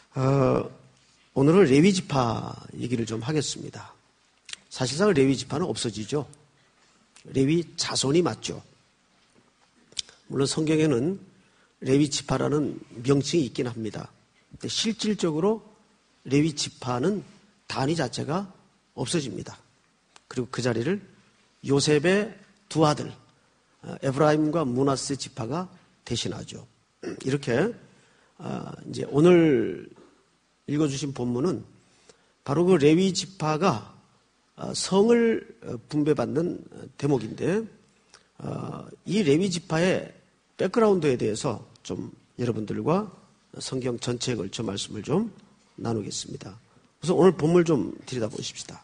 오늘은 레위 지파 얘기를 좀 하겠습니다. 사실상 레위 지파는 없어지죠. 레위 자손이 맞죠. 물론 성경에는 레위 지파라는 명칭이 있긴 합니다. 근데 실질적으로 레위 지파는 단위 자체가 없어집니다. 그리고 그 자리를 요셉의 두 아들 에브라임과 므낫세 지파가 대신하죠. 이렇게 이제 오늘 읽어주신 본문은 바로 그 레위 지파가 성을 분배받는 대목인데 이 레위 지파의 백그라운드에 대해서 좀 여러분들과 성경 전체에 걸쳐 말씀을 좀 나누겠습니다. 우선 오늘 본문을 좀 들여다보십시다.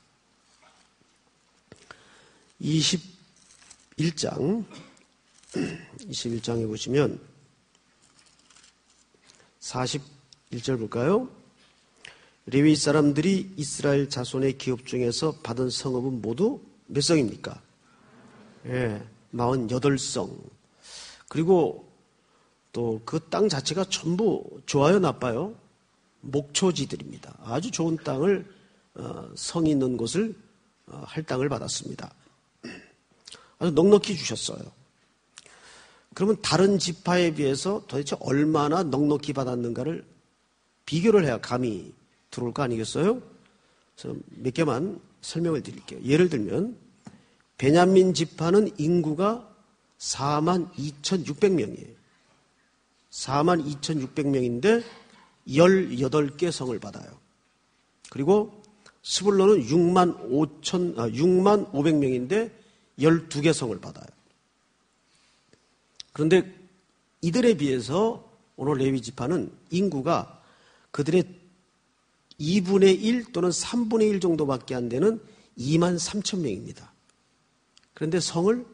21장에 보시면 41절 볼까요? 레위 사람들이 이스라엘 자손의 기업 중에서 받은 성읍은 모두 몇 성입니까? 48성. 그리고 또 그 땅 자체가 전부 좋아요, 나빠요? 목초지들입니다. 아주 좋은 땅을 성이 있는 곳을 할 땅을 받았습니다. 아주 넉넉히 주셨어요. 그러면 다른 지파에 비해서 도대체 얼마나 넉넉히 받았는가를 비교를 해야 감이 들어올 거 아니겠어요? 그래서 몇 개만 설명을 드릴게요. 예를 들면 베냐민 지파는 인구가 42,600명이에요. 42,600명인데 18개 성을 받아요. 그리고 스불론은 65,000명인데 12개 성을 받아요. 그런데 이들에 비해서 오늘 레위 지파는 인구가 그들의 2분의 1 또는 3분의 1 정도밖에 안 되는 23,000명입니다. 그런데 성을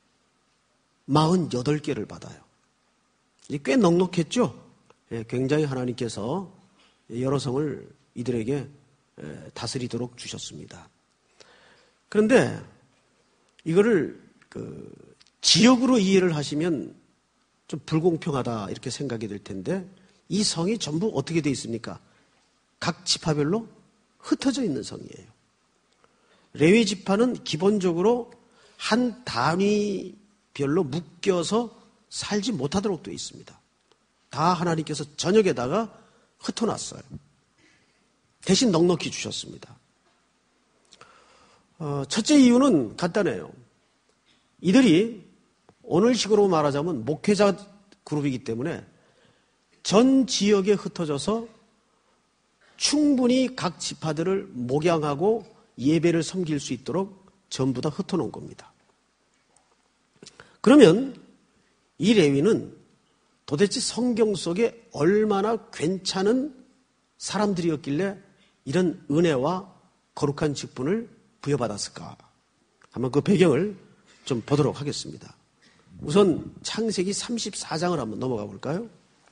48개를 받아요. 꽤 넉넉했죠? 굉장히 하나님께서 여러 성을 이들에게 다스리도록 주셨습니다. 그런데 이거를 지역으로 이해를 하시면 좀 불공평하다 이렇게 생각이 될 텐데 이 성이 전부 어떻게 되어 있습니까? 각 지파별로 흩어져 있는 성이에요. 레위 지파는 기본적으로 한 단위별로 묶여서 살지 못하도록 되어 있습니다. 다 하나님께서 전역에다가 흩어놨어요. 대신 넉넉히 주셨습니다. 첫째 이유는 간단해요. 이들이 오늘식으로 말하자면 목회자 그룹이기 때문에 전 지역에 흩어져서 충분히 각 지파들을 목양하고 예배를 섬길 수 있도록 전부 다 흩어놓은 겁니다. 그러면 이 레위는 도대체 성경 속에 얼마나 괜찮은 사람들이었길래 이런 은혜와 거룩한 직분을 부여받았을까? 한번 그 배경을 좀 보도록 하겠습니다. 우선 창세기 34장을 한번 넘어가 볼까요?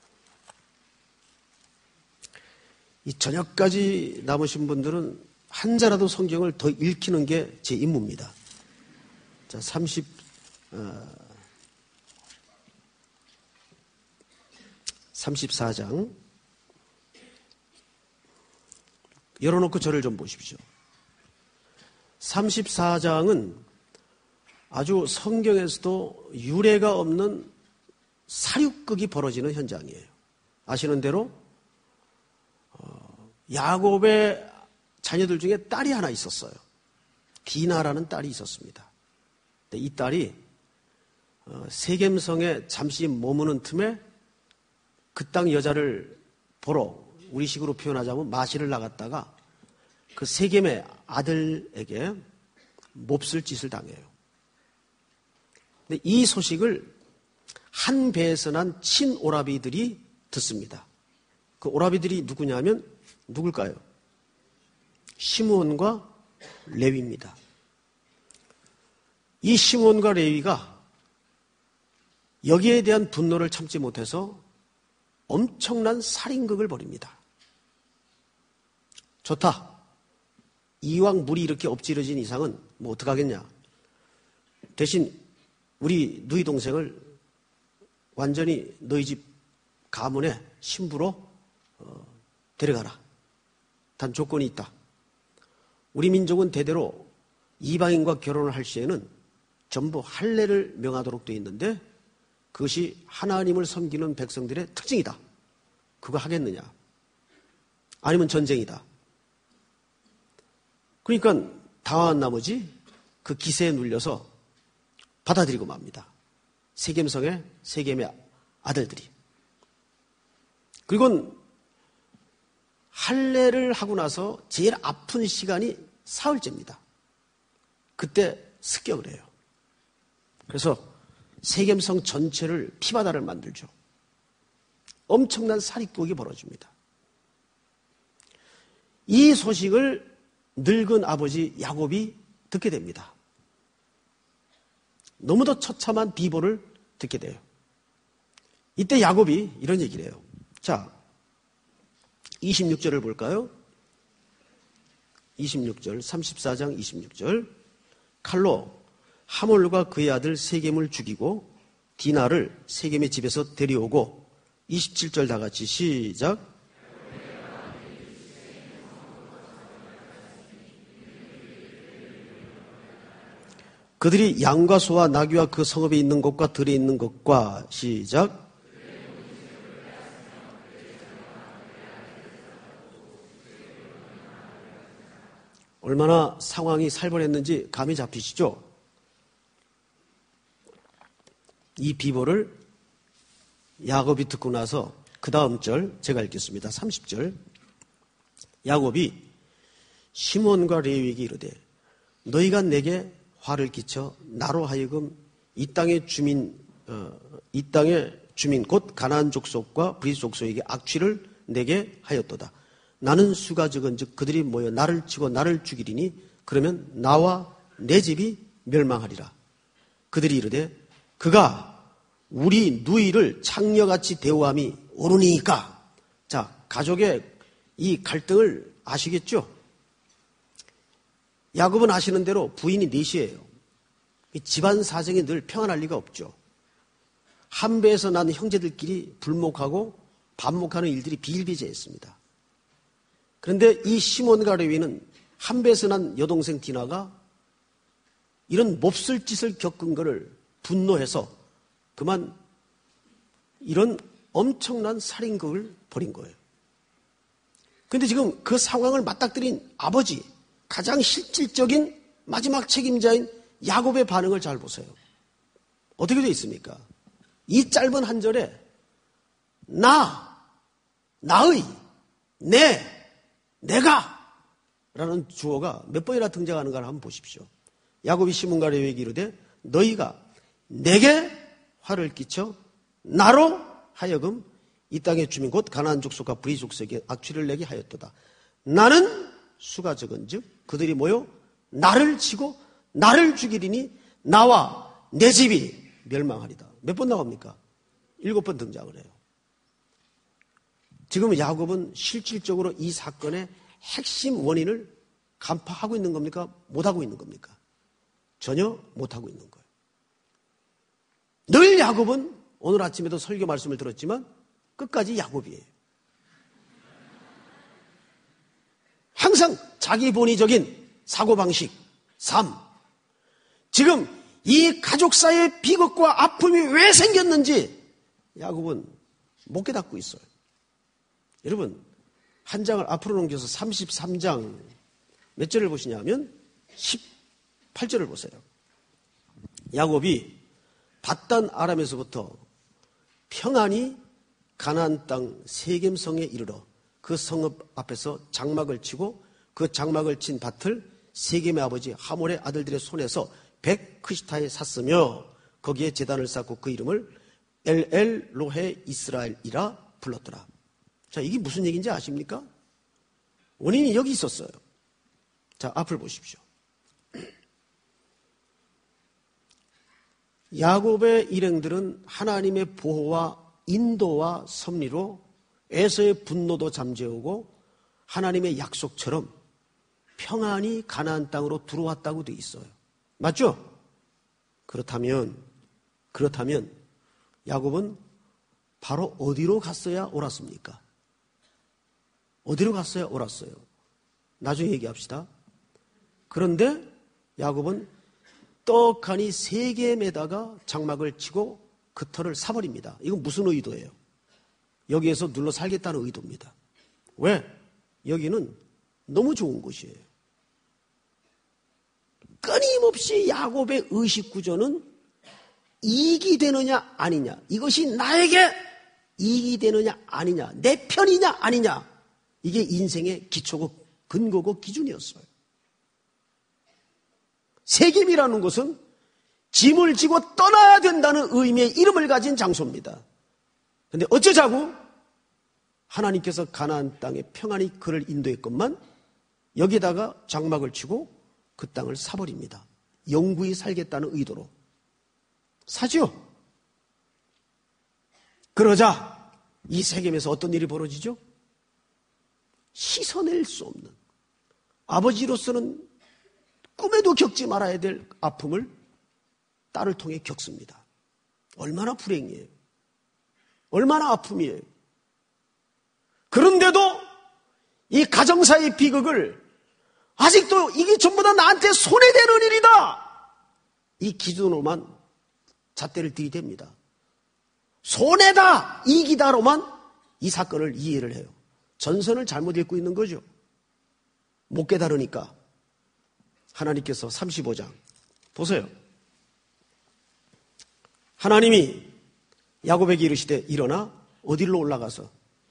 이 저녁까지 남으신 분들은 한 자라도 성경을 더 읽히는 게 제 임무입니다. 자, 34장. 열어놓고 저를 좀 보십시오. 34장은 아주 성경에서도 유례가 없는 사륙극이 벌어지는 현장이에요. 아시는 대로 야곱의 자녀들 중에 딸이 하나 있었어요. 디나라는 딸이 있었습니다. 이 딸이 세겜성에 잠시 머무는 틈에 그 땅 여자를 보러 우리식으로 표현하자면 마시를 나갔다가 그 세겜의 아들에게 몹쓸 짓을 당해요. 근데 이 소식을 한 배에서 난 친오라비들이 듣습니다. 그 오라비들이 누구냐면 누굴까요? 시므온과 레위입니다. 이 시므온과 레위가 여기에 대한 분노를 참지 못해서 엄청난 살인극을 벌입니다. 좋다. 이왕 물이 이렇게 엎질러진 이상은 뭐 어떡하겠냐. 대신 우리 누이 동생을 완전히 너희 집 가문의 신부로 데려가라. 단 조건이 있다. 우리 민족은 대대로 이방인과 결혼을 할 시에는 전부 할례를 명하도록 되어 있는데 그것이 하나님을 섬기는 백성들의 특징이다. 그거 하겠느냐? 아니면 전쟁이다. 그러니까 당황한 나머지 그 기세에 눌려서 받아들이고 맙니다. 세겜성의 세겜의 아들들이. 그리고 할례를 하고 나서 제일 아픈 시간이 사흘째입니다. 그때 습격을 해요. 그래서 세겜성 전체를 피바다를 만들죠. 엄청난 살인극이 벌어집니다. 이 소식을 늙은 아버지 야곱이 듣게 됩니다. 너무도 처참한 비보를 듣게 돼요. 이때 야곱이 이런 얘기를 해요. 자, 26절을 볼까요? 26절, 34장 26절. 칼로 하몰과 그의 아들 세겜을 죽이고 디나를 세겜의 집에서 데려오고 27절 다 같이 시작. 그들이 양과 소와 나귀와 그 성읍에 있는 것과 들에 있는 것과 시작. 얼마나 상황이 살벌했는지 감이 잡히시죠? 이 비보를 야곱이 듣고 나서 그 다음 절 제가 읽겠습니다. 30절. 야곱이 시몬과 레위에게 이르되 너희가 내게 화를 끼쳐 나로 하여금 이 땅의 주민 곧 가나안 족속과 브리스 족속에게 악취를 내게 하였도다. 나는 수가 적은즉 그들이 모여 나를 치고 나를 죽이리니 그러면 나와 내 집이 멸망하리라. 그들이 이르되 그가 우리 누이를 창녀같이 대우함이 옳으니까. 자, 가족의 이 갈등을 아시겠죠? 야곱은 아시는 대로 부인이 넷이에요. 집안 사정이 늘 평안할 리가 없죠. 한 배에서 난 형제들끼리 불목하고 반목하는 일들이 비일비재했습니다. 그런데 이 시몬과 레위는 한 배에서 난 여동생 디나가 이런 몹쓸 짓을 겪은 것을 분노해서 그만 이런 엄청난 살인극을 벌인 거예요. 그런데 지금 그 상황을 맞닥뜨린 아버지, 가장 실질적인 마지막 책임자인 야곱의 반응을 잘 보세요. 어떻게 되어 있습니까? 이 짧은 한 절에 나의, 내가 라는 주어가 몇 번이나 등장하는가를 한번 보십시오. 야곱이 시몬과 레위에게 이르되 너희가 내게 화를 끼쳐 나로 하여금 이 땅의 주민 곧 가나안 족속과 브리 족속에게 악취를 내게 하였도다. 나는 수가 적은즉 그들이 모여 나를 치고 나를 죽이리니 나와 내 집이 멸망하리다. 몇 번 나옵니까? 7번 등장을 해요. 지금 야곱은 실질적으로 이 사건의 핵심 원인을 간파하고 있는 겁니까? 못하고 있는 겁니까? 전혀 못하고 있는 거예요. 늘 야곱은 오늘 아침에도 설교 말씀을 들었지만 끝까지 야곱이에요. 항상 자기 본위적인 사고방식, 삶. 지금 이 가족 사이의 비극과 아픔이 왜 생겼는지 야곱은 못 깨닫고 있어요. 여러분, 한 장을 앞으로 넘겨서 33장 몇 절을 보시냐면 18절을 보세요. 야곱이 밧단 아람에서부터 평안히 가나안 땅 세겜성에 이르러 그 성읍 앞에서 장막을 치고 그 장막을 친 밭을 세겜의 아버지 하몰의 아들들의 손에서 백크시타에 샀으며 거기에 제단을 쌓고 그 이름을 엘엘 로헤 이스라엘이라 불렀더라. 자, 이게 무슨 얘기인지 아십니까? 원인이 여기 있었어요. 자, 앞을 보십시오. 야곱의 일행들은 하나님의 보호와 인도와 섭리로 에서의 분노도 잠재우고 하나님의 약속처럼 평안히 가나안 땅으로 들어왔다고 돼 있어요. 맞죠? 그렇다면 야곱은 바로 어디로 갔어야 옳았습니까? 어디로 갔어요? 옳았어요. 나중에 얘기합시다. 그런데 야곱은 떡하니 3개에다가 장막을 치고 그 터를 사버립니다. 이건 무슨 의도예요? 여기에서 눌러 살겠다는 의도입니다. 왜? 여기는 너무 좋은 곳이에요. 끊임없이 야곱의 의식구조는 이익이 되느냐 아니냐, 이것이 나에게 이익이 되느냐 아니냐, 내 편이냐 아니냐, 이게 인생의 기초고 근거고 기준이었어요. 세겜이라는 것은 짐을 지고 떠나야 된다는 의미의 이름을 가진 장소입니다. 그런데 어쩌자고 하나님께서 가나안 땅에 평안히 그를 인도했건만 여기다가 장막을 치고 그 땅을 사버립니다. 영구히 살겠다는 의도로 사지요. 그러자 이 세겜에서 어떤 일이 벌어지죠? 씻어낼 수 없는, 아버지로서는 꿈에도 겪지 말아야 될 아픔을 딸을 통해 겪습니다. 얼마나 불행이에요. 얼마나 아픔이에요. 그런데도 이 가정사의 비극을 아직도 이게 전부 다 나한테 손해되는 일이다, 이 기준으로만 잣대를 들이댑니다. 손해다, 이기다로만 이 사건을 이해를 해요. 전선을 잘못 읽고 있는 거죠. 못 깨달으니까. 하나님께서 35장 보세요. 하나님이 야곱에게 이르시되 일어나 어디로 올라가서,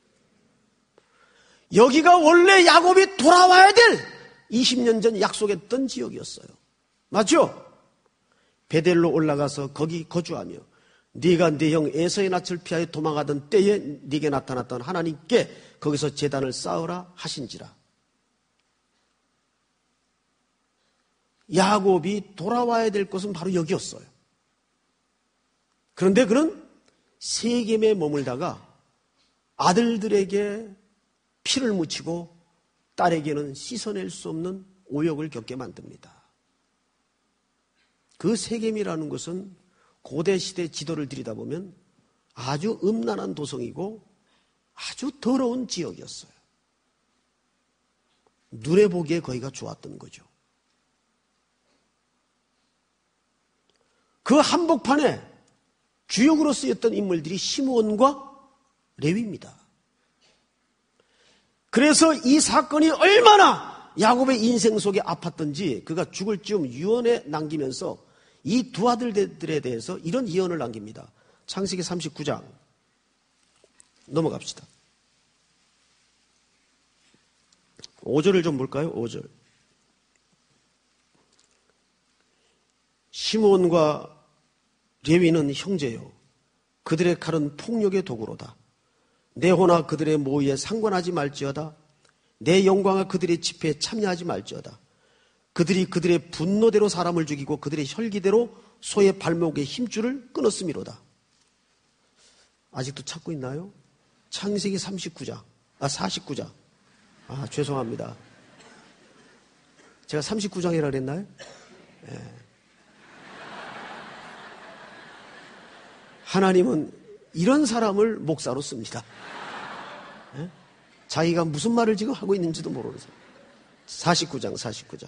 여기가 원래 야곱이 돌아와야 될 20년 전 약속했던 지역이었어요. 맞죠? 베델로 올라가서 거기 거주하며 네가 네 형 에서의 낯을 피하여 도망하던 때에 네게 나타났던 하나님께 거기서 제단을 쌓으라 하신지라. 야곱이 돌아와야 될 곳은 바로 여기였어요. 그런데 그는 세겜에 머물다가 아들들에게 피를 묻히고 딸에게는 씻어낼 수 없는 오역을 겪게 만듭니다. 그 세겜이라는 것은 고대 시대 지도를 들여다보면 아주 음란한 도성이고 아주 더러운 지역이었어요. 눈에 보기에 거기가 좋았던 거죠. 그 한복판에 주역으로 쓰였던 인물들이 시므온과 레위입니다. 그래서 이 사건이 얼마나 야곱의 인생 속에 아팠던지 그가 죽을 즈음 유언에 남기면서 이 두 아들들에 대해서 이런 예언을 남깁니다. 창세기 39장 넘어갑시다. 5절을 좀 볼까요? 5절. 시므온과 레위는 형제요, 그들의 칼은 폭력의 도구로다. 내 호나 그들의 모의에 상관하지 말지어다. 내 영광과 그들의 집회에 참여하지 말지어다. 그들이 그들의 분노대로 사람을 죽이고 그들의 혈기대로 소의 발목의 힘줄을 끊었음이로다. 아직도 찾고 있나요? 창세기 49장. 죄송합니다. 제가 39장이라 그랬나요? 네. 하나님은 이런 사람을 목사로 씁니다. 네? 자기가 무슨 말을 지금 하고 있는지도 모르면서. 49장.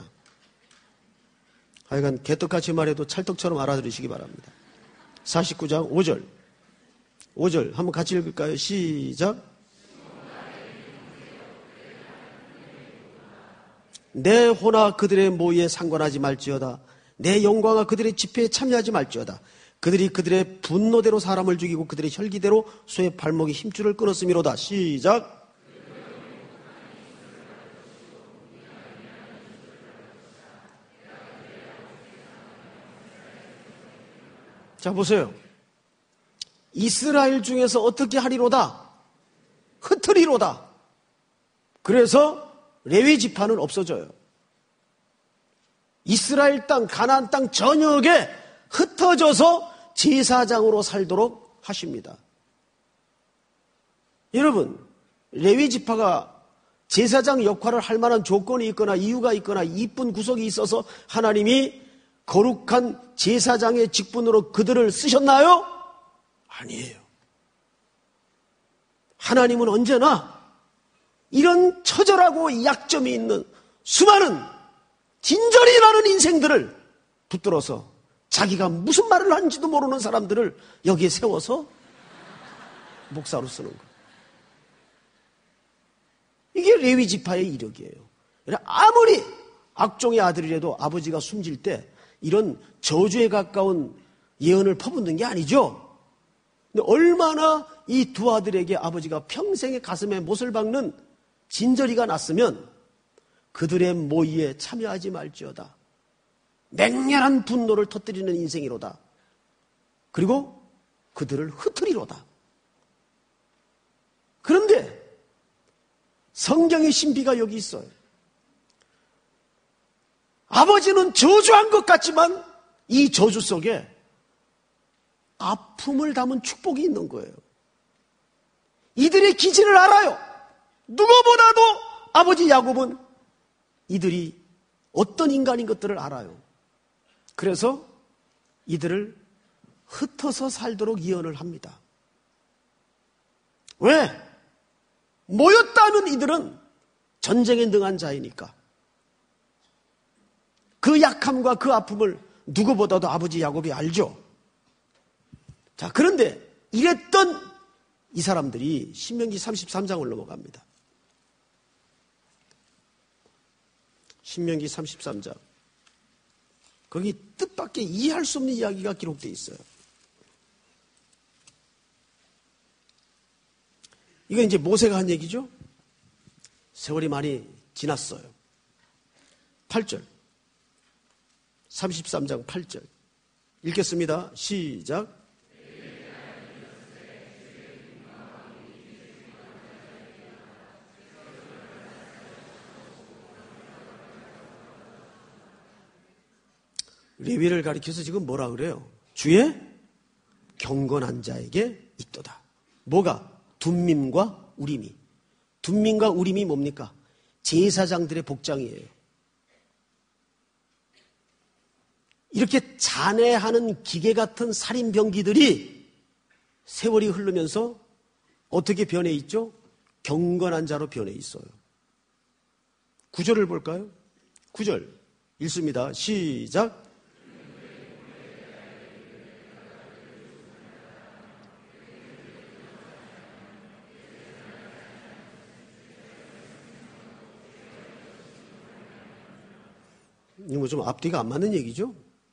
하여간 개떡같이 말해도 찰떡처럼 알아들으시기 바랍니다. 49장 5절 한번 같이 읽을까요? 시작. 내 호나 그들의 모의에 상관하지 말지어다. 내 영광과 그들의 집회에 참여하지 말지어다. 그들이 그들의 분노대로 사람을 죽이고 그들의 혈기대로 소의 발목의 힘줄을 끊었음이로다. 시작. 자, 보세요. 이스라엘 중에서 어떻게 하리로다? 흩으리로다. 그래서 레위 지파는 없어져요. 이스라엘 땅, 가나안 땅 전역에 흩어져서 제사장으로 살도록 하십니다. 여러분, 레위 지파가 제사장 역할을 할 만한 조건이 있거나 이유가 있거나 이쁜 구석이 있어서 하나님이 거룩한 제사장의 직분으로 그들을 쓰셨나요? 아니에요. 하나님은 언제나 이런 처절하고 약점이 있는 수많은 진절이 나는 인생들을 붙들어서 자기가 무슨 말을 하는지도 모르는 사람들을 여기에 세워서 목사로 쓰는 거예요. 이게 레위 지파의 이력이에요. 아무리 악종의 아들이라도 아버지가 숨질 때 이런 저주에 가까운 예언을 퍼붓는 게 아니죠. 근데 얼마나 이 두 아들에게 아버지가 평생의 가슴에 못을 박는 진저리가 났으면 그들의 모의에 참여하지 말지어다. 맹렬한 분노를 터뜨리는 인생이로다. 그리고 그들을 흩으리로다. 그런데 성경의 신비가 여기 있어요. 아버지는 저주한 것 같지만 이 저주 속에 아픔을 담은 축복이 있는 거예요. 이들의 기질을 알아요. 누구보다도 아버지 야곱은 이들이 어떤 인간인 것들을 알아요. 그래서 이들을 흩어서 살도록 예언을 합니다. 왜? 모였다면 이들은 전쟁에 능한 자이니까. 그 약함과 그 아픔을 누구보다도 아버지 야곱이 알죠. 자, 그런데 이랬던 이 사람들이 신명기 33장을 넘어갑니다. 신명기 33장. 거기 뜻밖의 이해할 수 없는 이야기가 기록되어 있어요. 이거 이제 모세가 한 얘기죠. 세월이 많이 지났어요. 8절. 33장 8절. 읽겠습니다. 시작. 레위를 가리켜서 지금 뭐라 그래요? 주의 경건한 자에게 있도다. 뭐가? 둠밈과 우림이. 둠밈과 우림이 뭡니까? 제사장들의 복장이에요. 이렇게 잔해하는 기계 같은 살인병기들이 세월이 흐르면서 어떻게 변해 있죠? 경건한 자로 변해 있어요. 9절을 볼까요? 9절 읽습니다. 시작. 이거 좀 앞뒤가 안 맞는 얘기죠?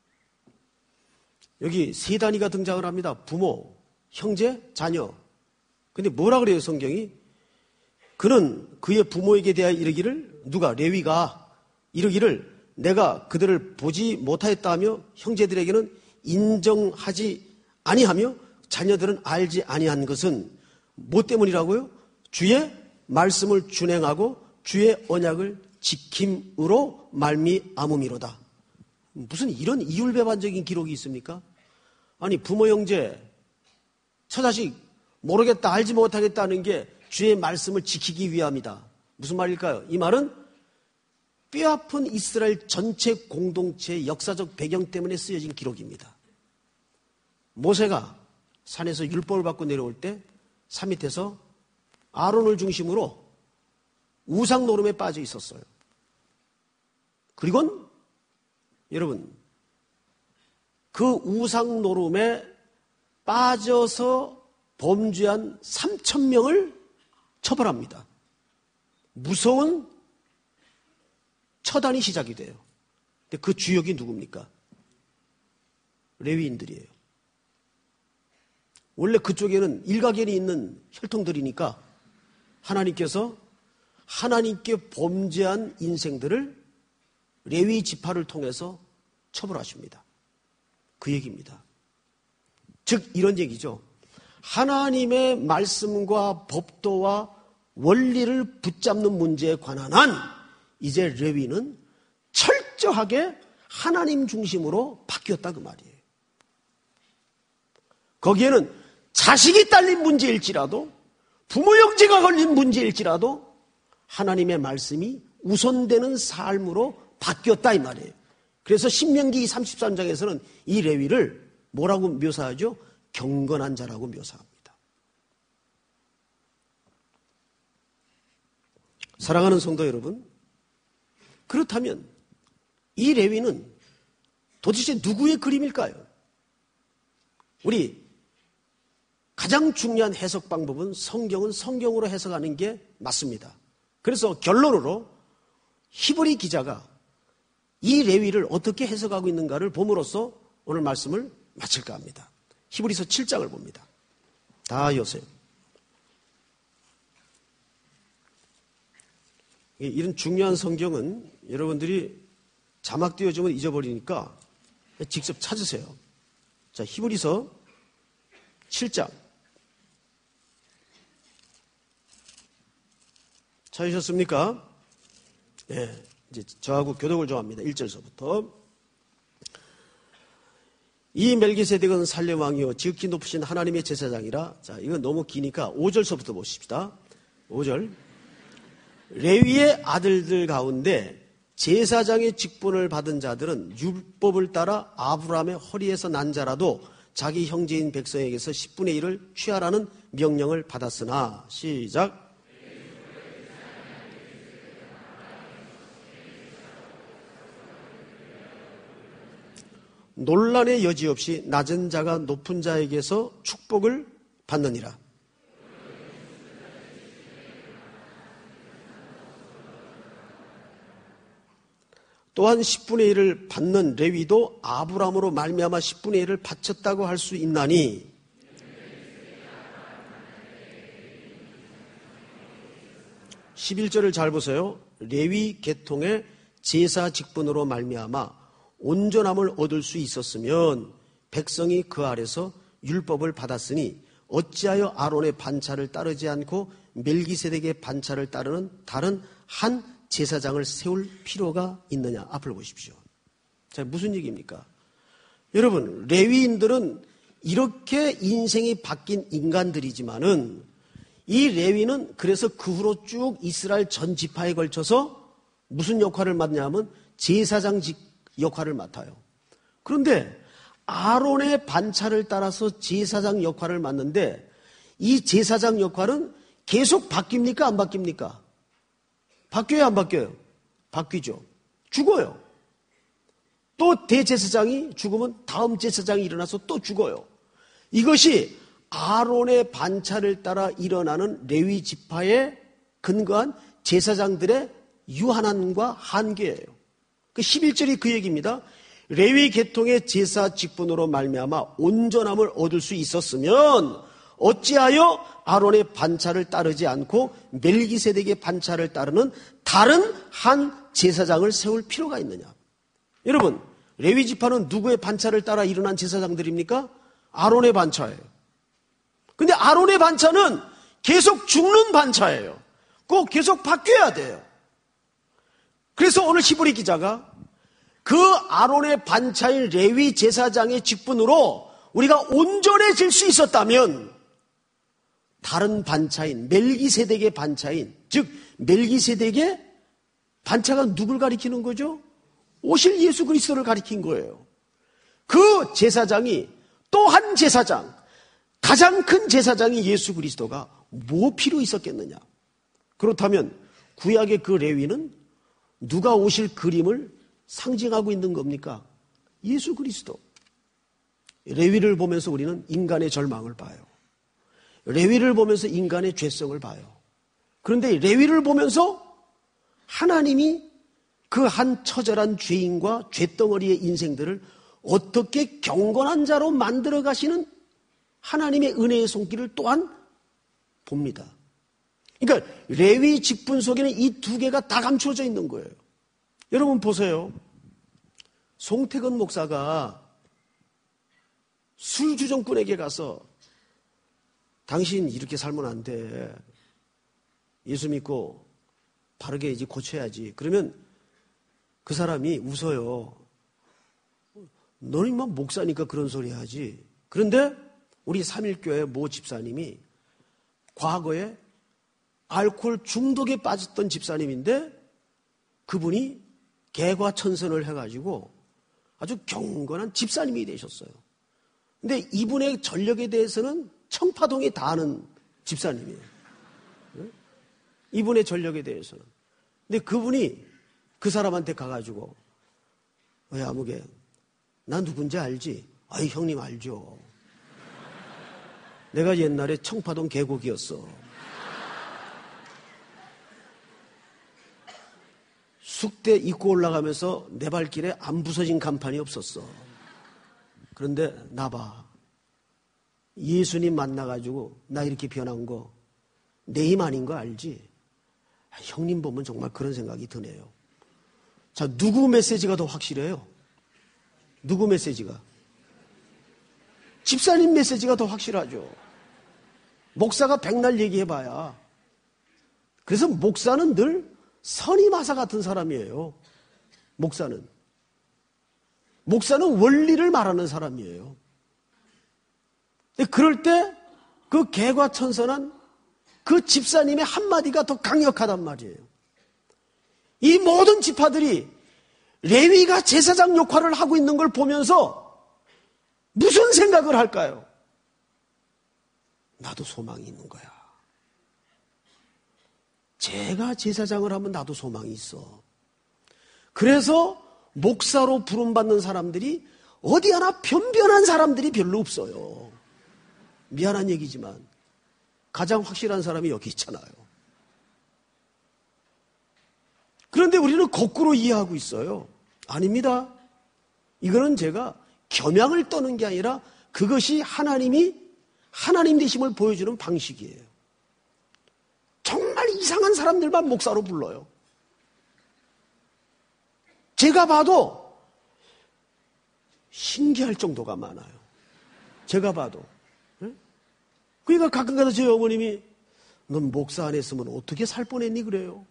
여기 세 단위가 등장을 합니다. 부모, 형제, 자녀. 근데 뭐라 그래요, 성경이? 그는 그의 부모에게 대하여 이르기를, 누가? 레위가 이르기를 내가 그들을 보지 못하였다며 형제들에게는 인정하지 아니하며 자녀들은 알지 아니한 것은 뭐 때문이라고요? 주의 말씀을 준행하고 주의 언약을 지킴으로 말미암음이로다. 무슨 이런 이율배반적인 기록이 있습니까? 아니, 부모, 형제, 처자식 모르겠다, 알지 못하겠다는 게 주의 말씀을 지키기 위함이다. 무슨 말일까요? 이 말은 뼈아픈 이스라엘 전체 공동체의 역사적 배경 때문에 쓰여진 기록입니다. 모세가 산에서 율법을 받고 내려올 때 산 밑에서 아론을 중심으로 우상 노름에 빠져 있었어요. 그리고는 여러분, 그 우상 노름에 빠져서 범죄한 3,000명을 처벌합니다. 무서운 처단이 시작이 돼요. 근데 그 주역이 누굽니까? 레위인들이에요. 원래 그쪽에는 일가견이 있는 혈통들이니까 하나님께서 하나님께 범죄한 인생들을 레위 지파를 통해서 처벌하십니다. 그 얘기입니다. 즉 이런 얘기죠. 하나님의 말씀과 법도와 원리를 붙잡는 문제에 관한 한 이제 레위는 철저하게 하나님 중심으로 바뀌었다 그 말이에요. 거기에는 자식이 딸린 문제일지라도 부모 형제가 걸린 문제일지라도 하나님의 말씀이 우선되는 삶으로 바뀌었다 이 말이에요. 그래서 신명기 33장에서는 이 레위를 뭐라고 묘사하죠? 경건한 자라고 묘사합니다. 사랑하는 성도 여러분, 그렇다면 이 레위는 도대체 누구의 그림일까요? 우리 가장 중요한 해석 방법은 성경은 성경으로 해석하는 게 맞습니다. 그래서 결론으로 히브리 기자가 이 레위를 어떻게 해석하고 있는가를 봄으로써 오늘 말씀을 마칠까 합니다. 히브리서 7장을 봅니다. 다 여세요. 이런 중요한 성경은 여러분들이 자막 띄워주면 잊어버리니까 직접 찾으세요. 자, 히브리서 7장. 찾으셨습니까? 예, 이제 저하고 교독을 좀 합니다. 1절서부터. 이 멜기세덱은 살렘 왕이요 지극히 높으신 하나님의 제사장이라. 자, 이건 너무 기니까 5절서부터 보십시다. 5절. 레위의 아들들 가운데 제사장의 직분을 받은 자들은 율법을 따라 아브라함의 허리에서 난 자라도 자기 형제인 백성에게서 10분의 1을 취하라는 명령을 받았으나. 시작. 논란의 여지 없이 낮은 자가 높은 자에게서 축복을 받느니라. 또한 10분의 1을 받는 레위도 아브라함으로 말미암아 10분의 1을 바쳤다고 할 수 있나니. 11절을 잘 보세요. 레위 계통의 제사 직분으로 말미암아 온전함을 얻을 수 있었으면 백성이 그 아래서 율법을 받았으니 어찌하여 아론의 반차를 따르지 않고 멜기세덱의 반차를 따르는 다른 한 제사장을 세울 필요가 있느냐. 앞을 보십시오. 자, 무슨 얘기입니까? 여러분, 레위인들은 이렇게 인생이 바뀐 인간들이지만은 이 레위는 그래서 그 후로 쭉 이스라엘 전 지파에 걸쳐서 무슨 역할을 맡냐면 제사장 역할을 맡아요. 그런데 아론의 반차를 따라서 제사장 역할을 맡는데 이 제사장 역할은 계속 바뀝니까? 안 바뀝니까? 바뀌어요? 안 바뀌어요? 바뀌죠. 죽어요. 또 대제사장이 죽으면 다음 제사장이 일어나서 또 죽어요. 이것이 아론의 반차를 따라 일어나는 레위 지파에 근거한 제사장들의 유한함과 한계예요. 그 11절이 그 얘기입니다. 레위 계통의 제사 직분으로 말미암아 온전함을 얻을 수 있었으면 어찌하여 아론의 반차를 따르지 않고 멜기세덱의 반차를 따르는 다른 한 제사장을 세울 필요가 있느냐. 여러분, 레위 지파는 누구의 반차를 따라 일어난 제사장들입니까? 아론의 반차예요. 근데 아론의 반차는 계속 죽는 반차예요. 꼭 계속 바뀌어야 돼요. 그래서 오늘 히브리 기자가 그 아론의 반차인 레위 제사장의 직분으로 우리가 온전해질 수 있었다면 다른 반차인 멜기세덱의 반차인, 즉 멜기세덱의 반차가 누굴 가리키는 거죠? 오실 예수 그리스도를 가리킨 거예요. 그 제사장이 또 한 제사장, 가장 큰 제사장이 예수 그리스도가 뭐 필요 있었겠느냐? 그렇다면 구약의 그 레위는 누가 오실 그림을 상징하고 있는 겁니까? 예수 그리스도. 레위를 보면서 우리는 인간의 절망을 봐요. 레위를 보면서 인간의 죄성을 봐요. 그런데 레위를 보면서 하나님이 그 한 처절한 죄인과 죄덩어리의 인생들을 어떻게 경건한 자로 만들어 가시는 하나님의 은혜의 손길을 또한 봅니다. 그러니까 레위 직분 속에는 이 두 개가 다 감춰져 있는 거예요. 여러분 보세요. 송태근 목사가 술주정꾼에게 가서 당신 이렇게 살면 안 돼. 예수 믿고 바르게 이제 고쳐야지. 그러면 그 사람이 웃어요. 너는 막 목사니까 그런 소리 하지. 그런데 우리 삼일교회 모 집사님이 과거에 알코올 중독에 빠졌던 집사님인데 그분이 개과천선을 해가지고 아주 경건한 집사님이 되셨어요. 근데 이분의 전력에 대해서는 청파동이 다 아는 집사님이에요. 이분의 전력에 대해서는. 근데 그분이 그 사람한테 가가지고 야 아무개 난 누군지 알지? 아이 형님 알죠. 내가 옛날에 청파동 계곡이었어. 숙대 입고 올라가면서 내 발길에 안 부서진 간판이 없었어. 그런데 나봐. 예수님 만나가지고 나 이렇게 변한 거 내 힘 아닌 거 알지? 형님 보면 정말 그런 생각이 드네요. 자, 누구 메시지가 더 확실해요? 누구 메시지가? 집사님 메시지가 더 확실하죠. 목사가 백날 얘기해봐야. 그래서 목사는 늘 선임하사 같은 사람이에요. 목사는 원리를 말하는 사람이에요. 그럴 때 그 개과천선한 그 집사님의 한마디가 더 강력하단 말이에요. 이 모든 지파들이 레위가 제사장 역할을 하고 있는 걸 보면서 무슨 생각을 할까요? 나도 소망이 있는 거야. 제가 제사장을 하면 나도 소망이 있어. 그래서 목사로 부름받는 사람들이 어디 하나 변변한 사람들이 별로 없어요. 미안한 얘기지만 가장 확실한 사람이 여기 있잖아요. 그런데 우리는 거꾸로 이해하고 있어요. 아닙니다. 이거는 제가 겸양을 떠는 게 아니라 그것이 하나님 되심을 보여주는 방식이에요. 정말 이상한 사람들만 목사로 불러요. 제가 봐도 신기할 정도가 많아요. 제가 봐도. 그러니까 가끔 가다 저희 어머님이 넌 목사 안 했으면 어떻게 살 뻔했니 그래요.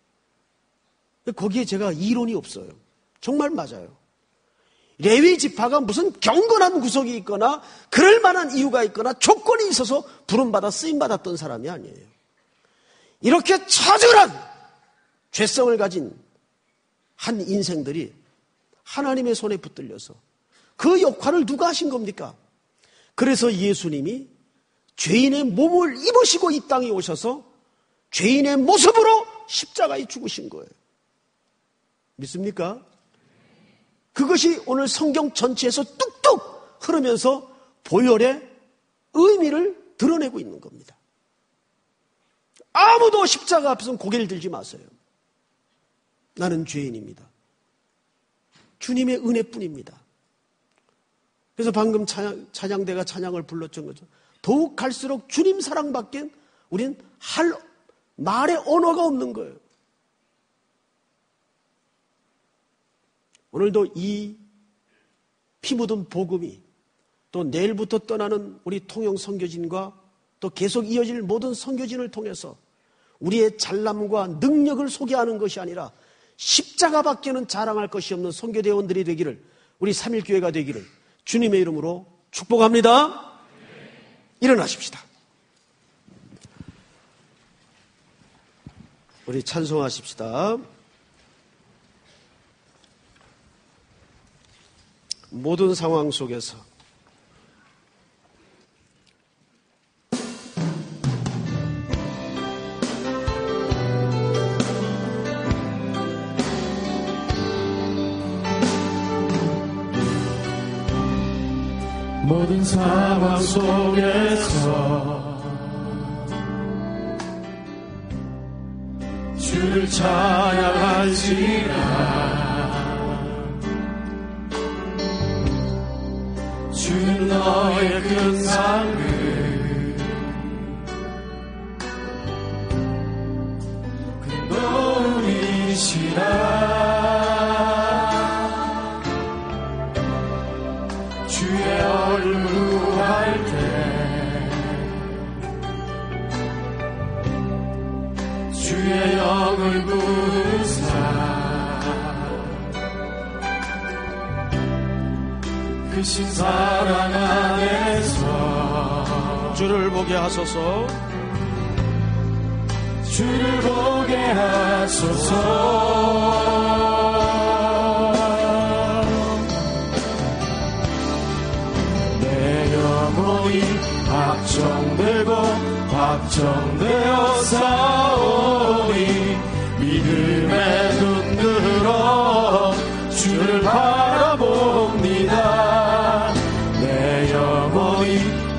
거기에 제가 이론이 없어요. 정말 맞아요. 레위 지파가 무슨 경건한 구석이 있거나 그럴 만한 이유가 있거나 조건이 있어서 부름받아 쓰임받았던 사람이 아니에요. 이렇게 처절한 죄성을 가진 한 인생들이 하나님의 손에 붙들려서 그 역할을 누가 하신 겁니까? 그래서 예수님이 죄인의 몸을 입으시고 이 땅에 오셔서 죄인의 모습으로 십자가에 죽으신 거예요. 믿습니까? 그것이 오늘 성경 전체에서 뚝뚝 흐르면서 보혈의 의미를 드러내고 있는 겁니다. 아무도 십자가 앞에서는 고개를 들지 마세요. 나는 죄인입니다. 주님의 은혜뿐입니다. 그래서 방금 찬양대가 찬양을 불렀던 거죠. 더욱 갈수록 주님 사랑밖엔 우린 할 말의 언어가 없는 거예요. 오늘도 이 피 묻은 복음이 또 내일부터 떠나는 우리 통영 선교진과 또 계속 이어질 모든 선교진을 통해서 우리의 잘남과 능력을 소개하는 것이 아니라 십자가밖에는 자랑할 것이 없는 선교대원들이 되기를, 우리 3.1교회가 되기를 주님의 이름으로 축복합니다. 일어나십시다. 우리 찬송하십시다. 모든 상황 속에서 모든 상황 속에서 주를 찬양할지라. 주는 너의 큰 상을 큰 도움이시라. 주의 얼굴 구할 때 주의 영을 부으사 크신 사랑 안에서 주를 보게 하소서. 주를 보게 하소서. 내 영혼이 확정되고 확정되어 사오. 믿음에 눈 들어 주를 바라봅니다. 내 영혼이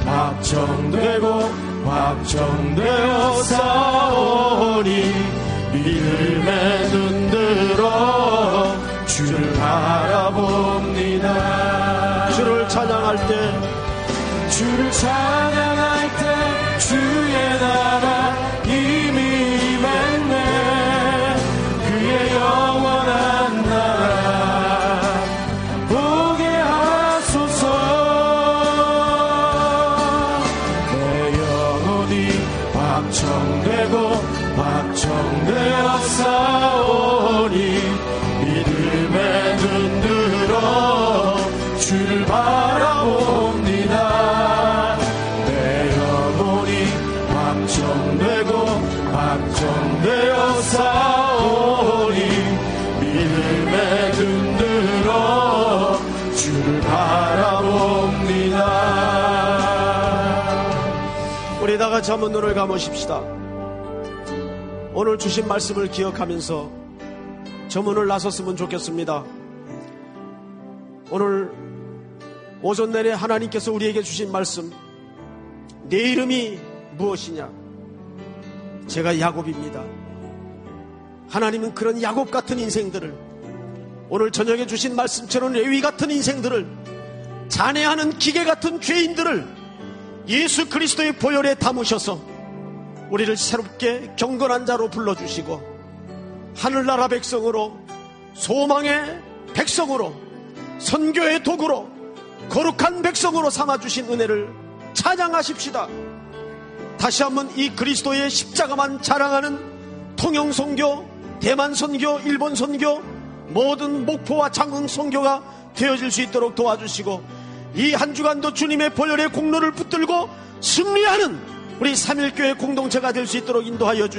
확정되어 싸우니 믿음에 눈 들어 주를 바라봅니다. 주를 찬양할 때 주의 나라 이미 임했네. 그의 영원한 나라 보게 하소서. 내 영혼이 확정되어 싸우니 믿음에 눈 들어 주를 바라봅니다. 내 영혼이 확정되어 싸우니 믿음에 눈 들어 주를 바라봅니다. 우리 다 같이 한번 눈을 감으십시다. 오늘 주신 말씀을 기억하면서 저 문을 나섰으면 좋겠습니다. 오늘 오전 내내 하나님께서 우리에게 주신 말씀, 내 이름이 무엇이냐? 제가 야곱입니다. 하나님은 그런 야곱 같은 인생들을, 오늘 저녁에 주신 말씀처럼 레위 같은 인생들을, 잔해하는 기계 같은 죄인들을 예수 그리스도의 보혈에 담으셔서 우리를 새롭게 경건한 자로 불러주시고 하늘나라 백성으로, 소망의 백성으로, 선교의 도구로, 거룩한 백성으로 삼아주신 은혜를 찬양하십시다. 다시 한번 이 그리스도의 십자가만 자랑하는 통영선교, 대만선교, 일본선교, 모든 목포와 장흥 선교가 되어질 수 있도록 도와주시고, 이 한 주간도 주님의 보혈의 공로를 붙들고 승리하는 우리 삼일교회 공동체가 될 수 있도록 인도하여 주시옵소서.